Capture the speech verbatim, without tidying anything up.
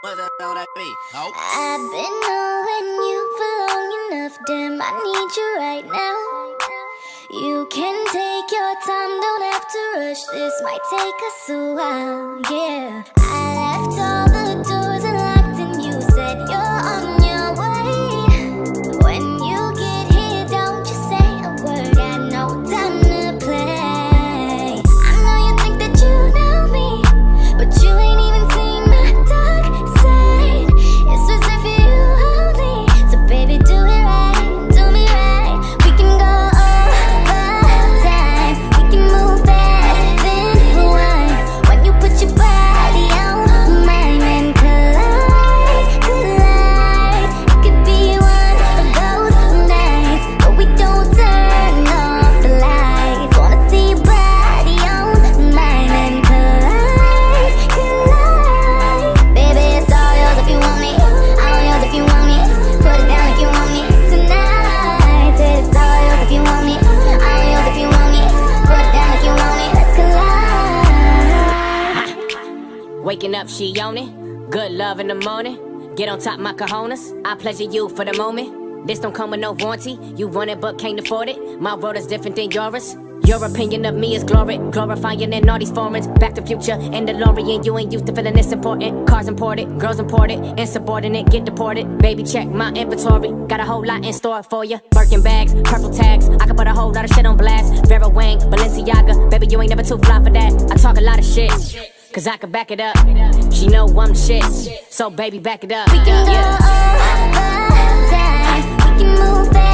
What the hell that be? Oh. I've been knowing you for long enough, damn, I need you right now. You can take your time, don't have to rush, this might take us a while, yeah. I left all the doors unlocked and you said you're on your way. When you get here, don't you say a word, got no time to play. I know you think that you know me, but you ain't even seen my dark side. It's reserved for you only, so baby do it right, do me right. We can go over time, we can move fast, then rewind. When you put your body on mine and collide, collide. It could be one of those nights, but we don't turn off the lights. Wanna see your body on mine and collide, collide. Baby, it's all yours if you want me, all yours if you want me. Put it down if you want me tonight. Said it's all yours if you want me, all yours if you want me. Put it down if you want me, let's collide. Waking up, she on it. Good love in the morning. Get on top, my cojones. I pleasure you for the moment. This don't come with no warranty. You want it but can't afford it. My world is different than yours. Your opinion of me is glory, glorifying in all these formats. Back to future and DeLorean. You ain't used to feeling this important. Cars imported, girls imported, insubordinate, get deported. Baby, check my inventory. Got a whole lot in store for you. Birkin bags, purple tags. I can put a whole lot of shit on blast. Vera Wang, Balenciaga. Baby, you ain't never too fly for that. I talk a lot of shit, cause I can back it up. She know I'm the shit, so baby, back it up. We can go Yeah. over time, we can move fast.